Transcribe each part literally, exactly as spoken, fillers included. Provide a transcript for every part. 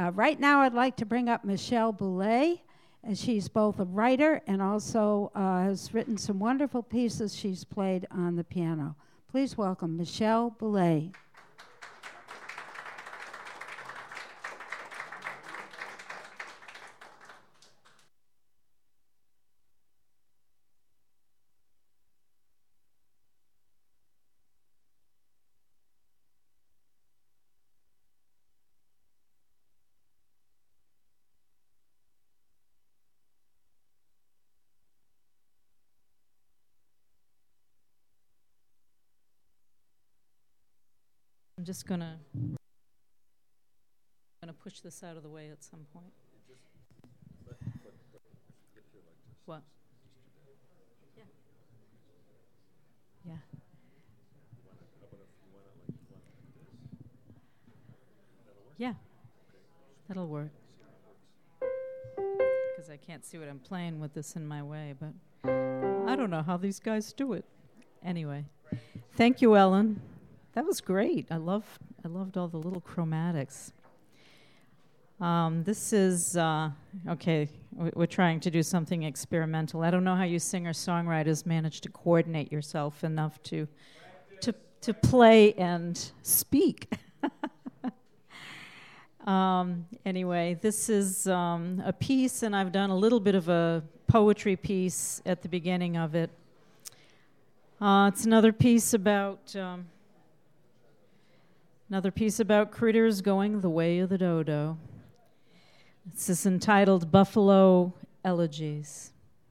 Uh, right now, I'd like to bring up Michelle Boulay, and she's both a writer and also uh, has written some wonderful pieces she's played on the piano. Please welcome Michelle Boulay. I'm just gonna gonna push this out of the way at some point. What? Yeah. Yeah. Yeah. That'll work. Because I can't see what I'm playing with this in my way, but I don't know how these guys do it. Anyway, thank you, Ellen. That was great. I love I loved all the little chromatics. Um, this is uh, okay. We're trying to do something experimental. I don't know how you singer-songwriters manage to coordinate yourself enough to to to play and speak. um, anyway, this is um, a piece, and I've done a little bit of a poetry piece at the beginning of it. Uh, it's another piece about. Um, Another piece about critters going the way of the dodo. This is entitled Buffalo Elegies.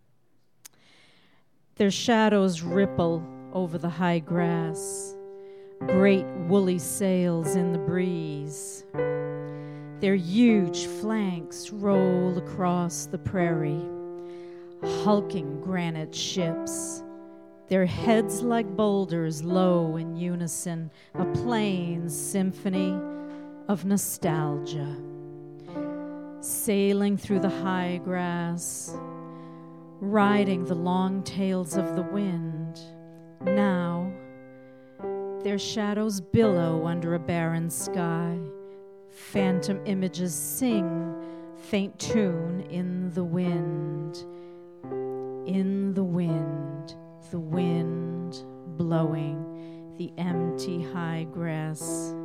Their shadows ripple over the high grass, great woolly sails in the breeze. Their huge flanks roll across the prairie, hulking granite ships. Their heads like boulders low in unison, a plain symphony of nostalgia. Sailing through the high grass, riding the long tails of the wind. Now, their shadows billow under a barren sky. Phantom images sing faint tune in the wind. In the wind. The wind blowing the empty high grass.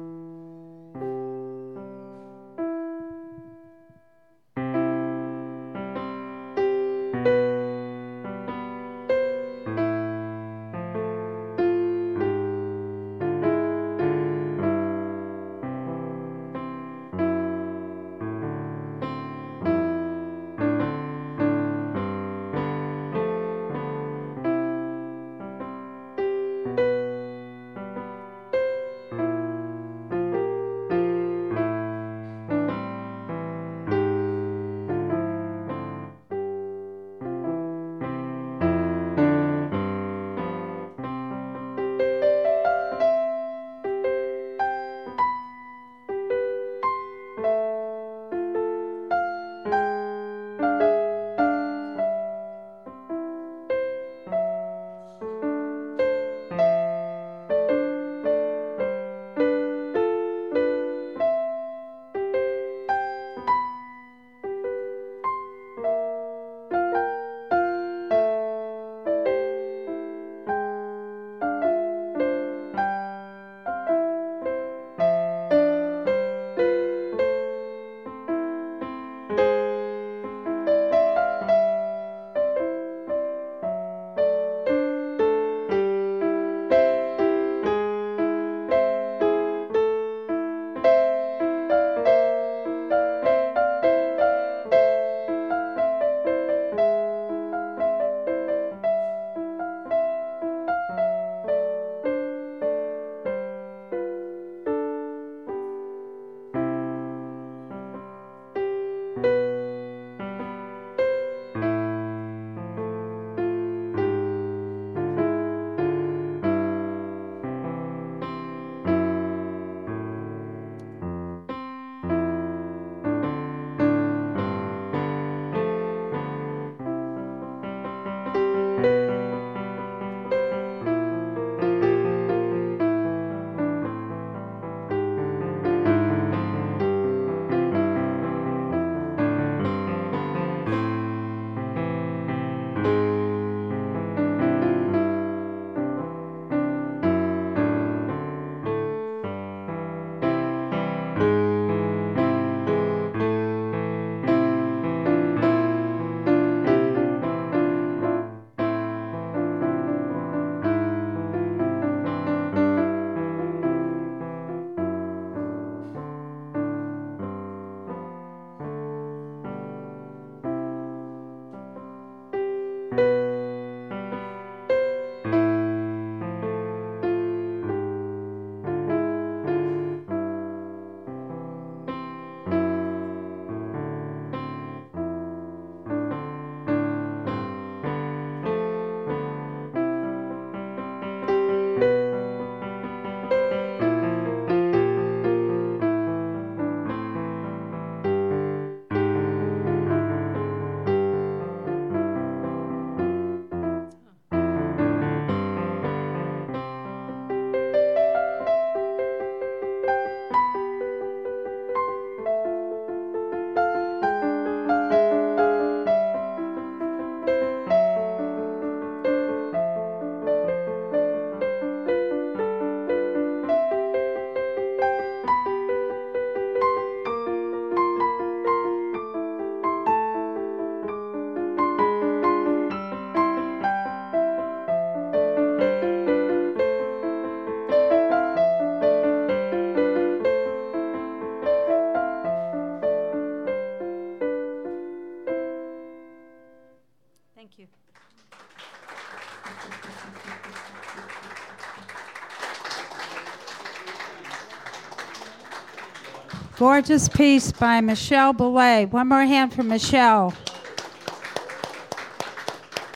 Gorgeous piece by Michelle Boulay. One more hand for Michelle.